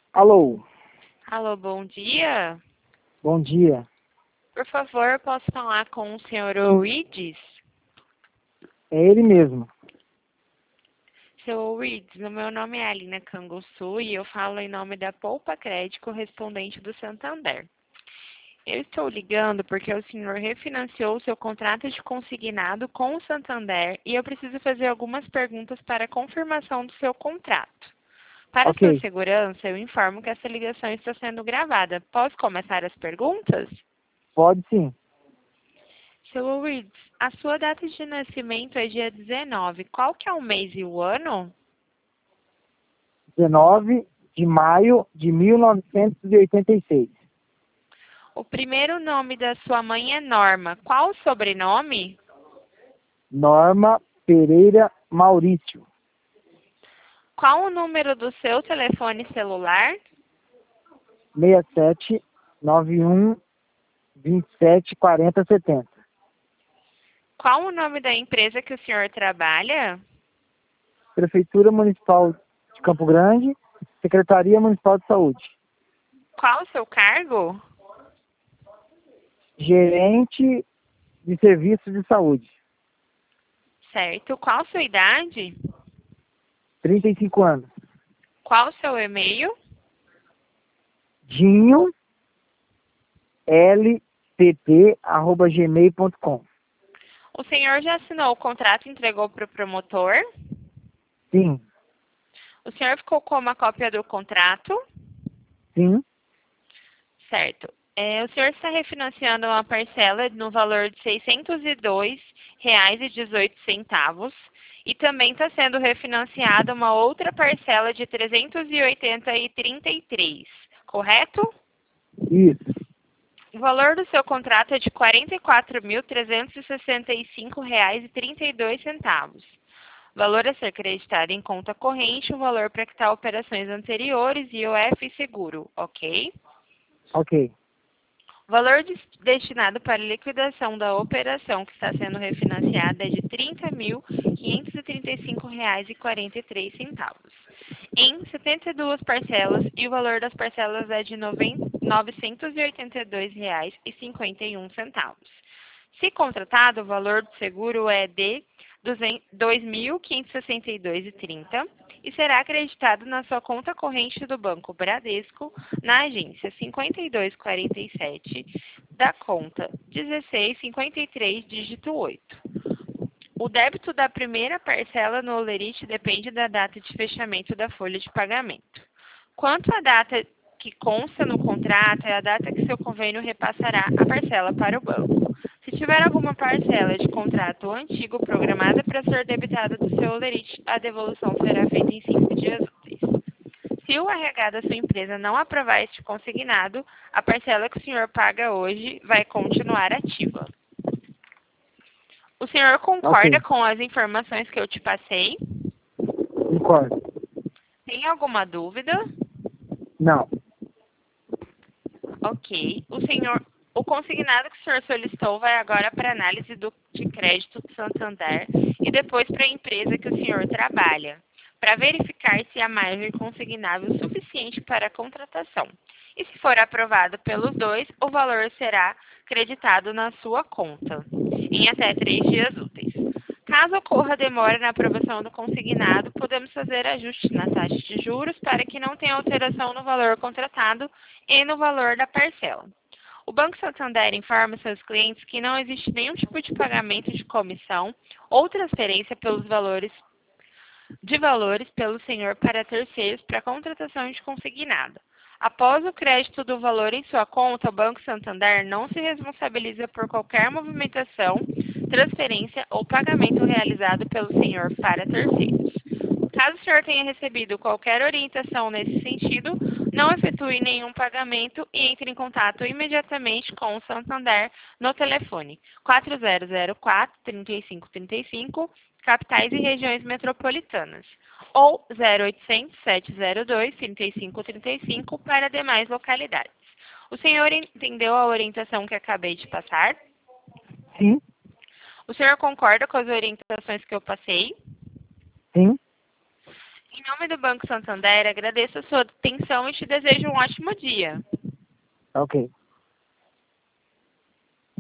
Alô, Alô, bom dia. bom dia. Por favor, posso falar com o senhor Ourides? É ele mesmo. Seu Ourides, o meu nome é Alina Canguçu e eu falo em nome da Poupa Crédito correspondente do Santander. Eu estou ligando porque o senhor refinanciou seu contrato de consignado com o Santander e eu preciso fazer algumas perguntas para confirmação do seu contrato. Para sua Ok, segurança, eu informo que essa ligação está sendo gravada. Posso começar as perguntas? pode sim. Seu Wilds, a sua data de nascimento é dia 19. Qual que é o mês e o ano? 19 de maio de 1986. O primeiro nome da sua mãe é Norma. Qual o sobrenome? Norma Pereira Maurício. Qual o número do seu telefone celular? 67 91 27 40 70. Qual o nome da empresa que o senhor trabalha? Prefeitura Municipal de Campo Grande, Secretaria Municipal de Saúde. Qual o seu cargo? Gerente de Serviços de Saúde. Certo. Qual a sua idade? 35 anos. Qual o seu e-mail? Dinho lpp@gmail.com. O senhor já assinou o contrato e entregou para o promotor? Sim, O senhor ficou com uma cópia do contrato? sim, Certo. O senhor está refinanciando uma parcela no valor de R$ 602,18 e também está sendo refinanciada uma outra parcela de 380,33, correto? isso. O valor do seu contrato é de R$ 44.365,32. O valor a ser creditado em conta corrente, o valor para quitar operações anteriores, IOF e seguro, ok? Ok, O valor destinado para liquidação da operação que está sendo refinanciada é de R$ 30.535,43 em 72 parcelas e o valor das parcelas é de R$ 982,51. Se contratado, o valor do seguro é de R$ 2.562,30 e será acreditado na sua conta corrente do Banco Bradesco, na agência 5247, da conta 1653, dígito 8. O débito da primeira parcela no Olerite depende da data de fechamento da folha de pagamento. Quanto à data que consta no contrato, é a data que seu convênio repassará a parcela para o banco. Se tiver alguma parcela de contrato antigo programada para ser debitada do seu Olerite, a devolução será feita em 5 dias úteis. Se o RH da sua empresa não aprovar este consignado, a parcela que o senhor paga hoje vai continuar ativa. O senhor concorda ok, com as informações que eu te passei? concordo. Tem alguma dúvida? Não, Ok. O consignado que o senhor solicitou vai agora para análise de crédito do Santander e depois para a empresa que o senhor trabalha, para verificar se há margem consignável suficiente para a contratação. E se for aprovado pelos dois, o valor será creditado na sua conta, em até 3 dias úteis. Caso ocorra demora na aprovação do consignado, podemos fazer ajustes na taxa de juros para que não tenha alteração no valor contratado e no valor da parcela. O Banco Santander informa seus clientes que não existe nenhum tipo de pagamento de comissão ou transferência de valores pelo senhor para terceiros para contratação de consignado. Após o crédito do valor em sua conta, o Banco Santander não se responsabiliza por qualquer movimentação, transferência ou pagamento realizado pelo senhor para terceiros. Caso o senhor tenha recebido qualquer orientação nesse sentido, não efetue nenhum pagamento e entre em contato imediatamente com o Santander no telefone 4004-3535, capitais e regiões metropolitanas, ou 0800 702 3535 para demais localidades. O senhor entendeu a orientação que acabei de passar? sim, O senhor concorda com as orientações que eu passei? sim, Em nome do Banco Santander, agradeço a sua atenção e te desejo um ótimo dia. Ok.